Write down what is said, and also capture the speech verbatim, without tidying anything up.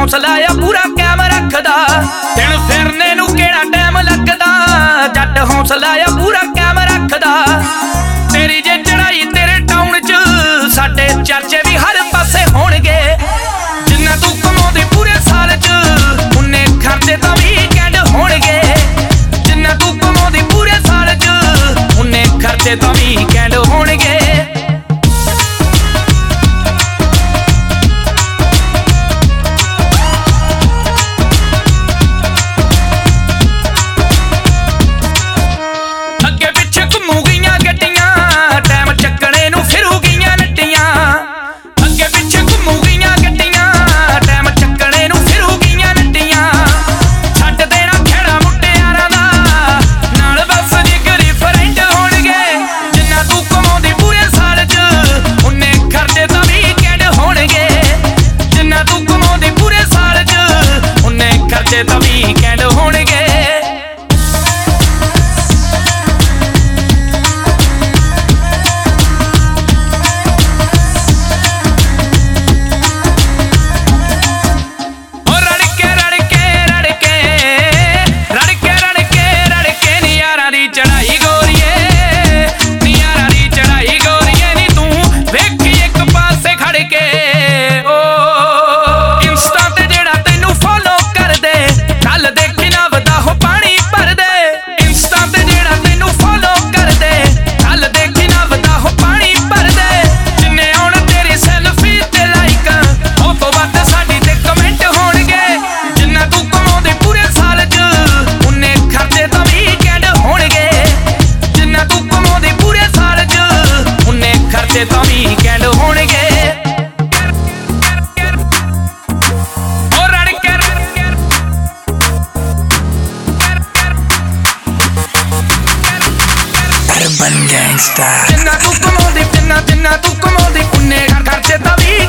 हौसला आ पूरा कैम रखदा दिन फिरने नू केड़ा टाइम लगदा जट हौसला आ पूरा कैम रखदा तेरी जे चढ़ाई तेरे टाउन च साडे चर्चे भी हर पासे होणगे जिन्ना तू कमाउंदी पूरे साल च उन्ने खर्चे तां वीकेंड होणगे जिन्ना तू कमाउंदी पूरे साल च उन्ने खर्चे तां वीकेंड होणगे ਤਾਂ ਵੀਕਐਂਡ ਹੋਣਗੇ ਓ ਰੜਕੇ ਰੜਕੇ ਰੜਕੇ ਰੜਕੇ ਰੜਕੇ ਰੜਕੇ ਨੀ ਯਾਰਾਂ ਦੀ ਚੜਾਈ ਗੋਰੀਏ ਨੀ ਯਾਰਾਂ ਦੀ ਚੜਾਈ ਗੋਰੀਏ ਨੀ ਤੂੰ ਵੇਖੀ ਇੱਕ ਪਾਸੇ ਖੜ ਕੇ ਓ ਇੰਸਟਾ ਤੇ ਜਿਹੜਾ ਤੈਨੂੰ ਫੋਲੋ ਕਰਦੇ ਕੱਲ ਦੇਖੀ ਨਾ ਵਦਾ ਹੋ ਪਾਣੀ ਭਰਦੇ ਇੰਸਟਾ ਤੇ ਜਿਹੜਾ ਤੈਨੂੰ ਫੋਲੋ ਕਰਦੇ ਕੱਲ ਦੇਖੀ ਨਾ ਵਦਾ ਹੋ ਪਾਣੀ ਭਰਦੇ ਜਿੰਨੇ ਆਉਣ ਤੇਰੀ ਸੈਲਫੀ ਤੇ ਲਾਈਕ ਉਹ ਤੋਂ ਵੱਧ ਸਾਡੀ ਤੇ ਕਮੈਂਟ ਹੋਣਗੇ ਜਿੰਨਾ ਤੂੰ ਕਮਾਉਂਦੇ ਪੂਰੇ ਸਾਲ ਚ ਉਨੇ ਖਰਚੇ ਤਾਂ ਵੀਕਐਂਡ ਹੋਣਗੇ ਜਿੰਨਾ ਤੂੰ ਕਮਾਉਂਦੇ ਪੂਰੇ ਸਾਲ ਚ ਉਨੇ ਖਰਚੇ ਤਾਂ ਵੀਕਐਂਡ ਹੋਣਗੇ Urban Gangsta जिन्ना तू कमाउंदी जिन्ना जिन्ना तू कमाउंदी उन्ने खर्चे तां वी